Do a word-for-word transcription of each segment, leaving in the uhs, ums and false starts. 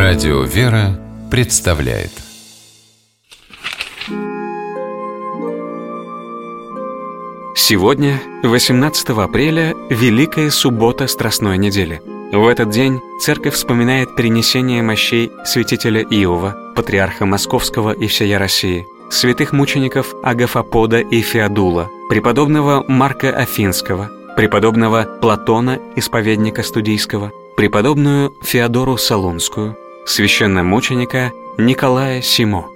Радио «Вера» представляет. Сегодня, восемнадцатого апреля, Великая суббота Страстной недели. В этот день Церковь вспоминает перенесение мощей святителя Иова, патриарха Московского и всея России, святых мучеников Агафопода и Феодула, преподобного Марка Афинского, преподобного Платона, исповедника Студийского, преподобную Феодору Солунскую, священномученика Николая Симо.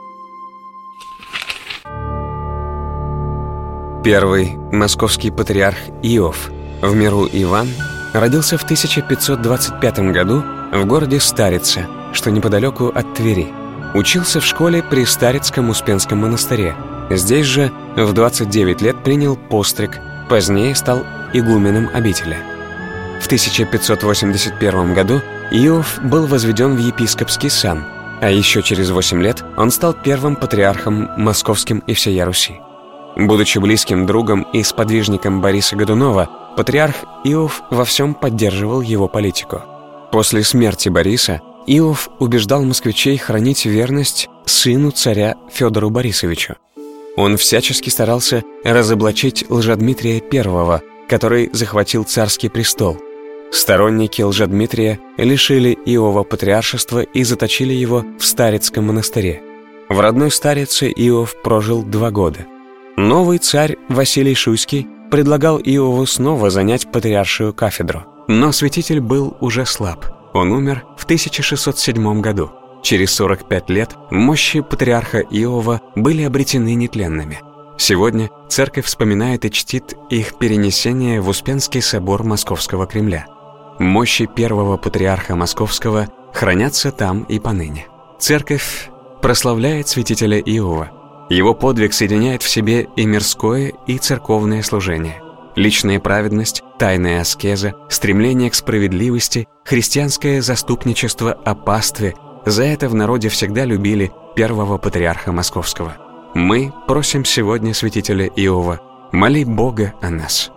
Первый московский патриарх Иов, в миру Иван, родился в тысяча пятьсот двадцать пятом году в городе Старице, что неподалеку от Твери. Учился в школе при Старицком Успенском монастыре. Здесь же в двадцать девять лет принял постриг, позднее стал игуменом обители. В тысяча пятьсот восемьдесят первом году Иов был возведен в епископский сан, а еще через восемь лет он стал первым патриархом московским и всея Руси. Будучи близким другом и сподвижником Бориса Годунова, патриарх Иов во всем поддерживал его политику. После смерти Бориса Иов убеждал москвичей хранить верность сыну царя Федору Борисовичу. Он всячески старался разоблачить Лжедмитрия I, который захватил царский престол. Сторонники Лжедмитрия лишили Иова патриаршества и заточили его в Старицком монастыре. В родной Старице Иов прожил два года. Новый царь Василий Шуйский предлагал Иову снова занять патриаршую кафедру. Но святитель был уже слаб. Он умер в тысяча шестьсот седьмом году. Через сорок пять лет мощи патриарха Иова были обретены нетленными. Сегодня церковь вспоминает и чтит их перенесение в Успенский собор Московского Кремля. Мощи первого патриарха Московского хранятся там и поныне. Церковь прославляет святителя Иова. Его подвиг соединяет в себе и мирское, и церковное служение. Личная праведность, тайная аскеза, стремление к справедливости, христианское заступничество о пастве – за это в народе всегда любили первого патриарха Московского. Мы просим сегодня святителя Иова: моли Бога о нас.